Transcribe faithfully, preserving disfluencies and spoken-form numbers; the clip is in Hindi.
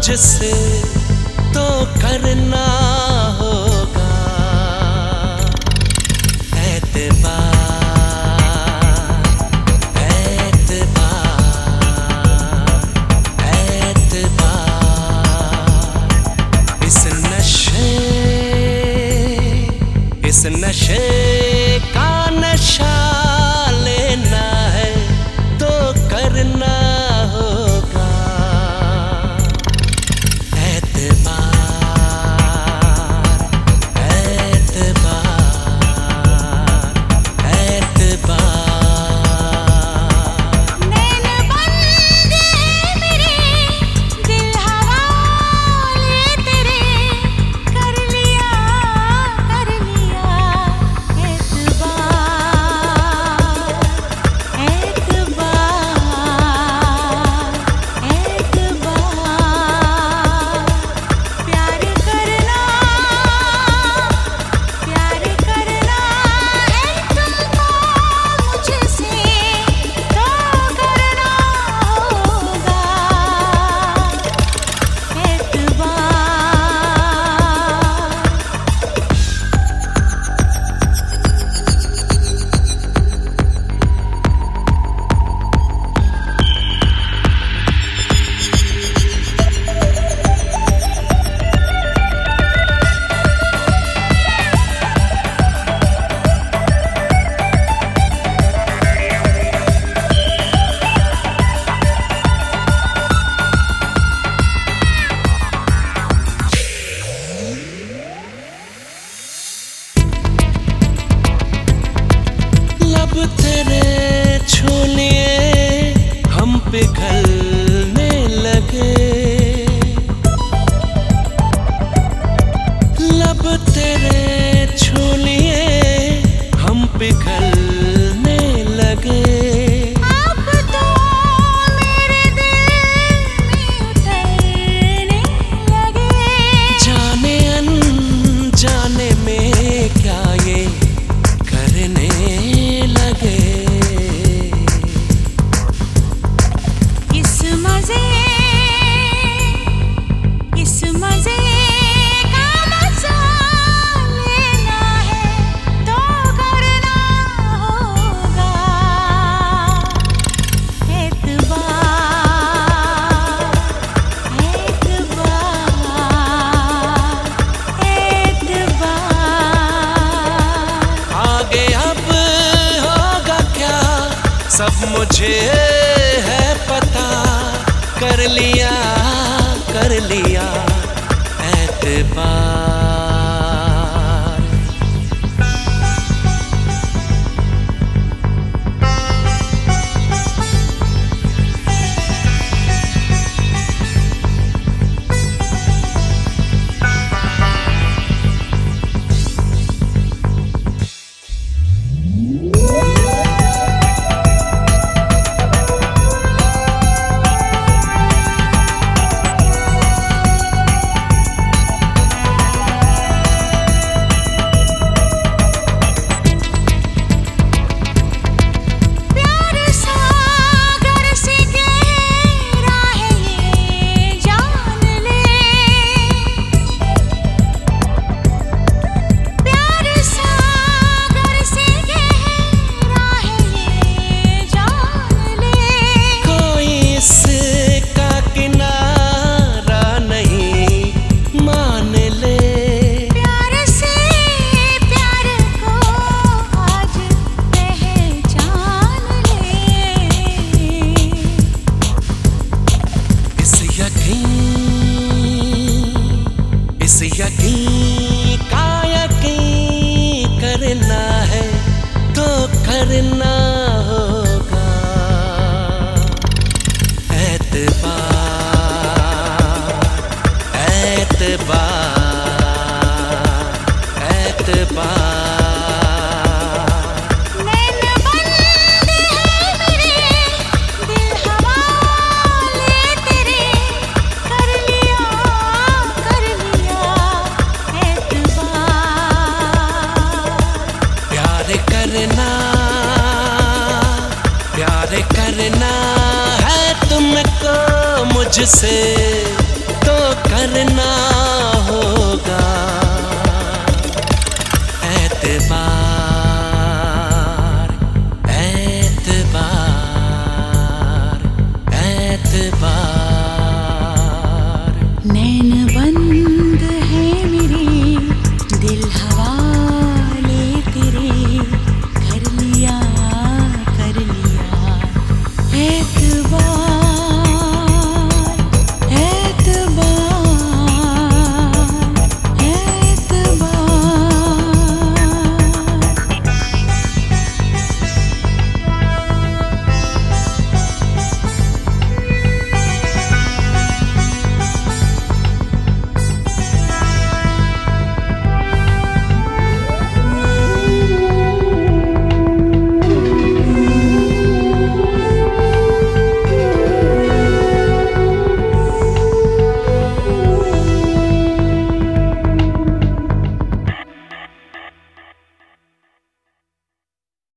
मुझसे तो करना होगा एतबार, एतबार, एतबार। इस नशे इस नशे का नशा लेना है तो करना होगा एतबार, एतबार, एतबार। नैन बंद है मेरे, दिल हवाले तेरे, कर लिया कर लिया एतबार, एतबार, एतबार। प्यार करना प्यार करना है तुमको मुझसे तो करना होगा लब तेरे छू लिए हम पिघलने लगे, लब तेरे छू लिए हम पिघलने लगे। अब तो मेरे दिल में उतरने लगे। जाने अनजाने में क्या ये करने लगे। इस मजे इस मजे का मजा लेना है तो करना होगा एतबार, एतबार, एतबार। आगे अब होगा क्या सब मुझे है पता, कर लिया कर लिया एतबार। प्यार सागर से गहरा है ये जान ले। प्यार सागर से गहरा है ये जान ले। कोई इसका किनारा नहीं मान ले। प्यार से प्यार को आज पहचान ले। इस यकीन इस यकीन का यकीन करना है तो करना होगा एतबार, एतबार, एतबार। नैन बंद है मेरे, दिल हवाले तेरे, कर लिया कर लिया एतबार। प्यार करना प्यार करना है तुमको मुझसे तो करना होगा एतबार।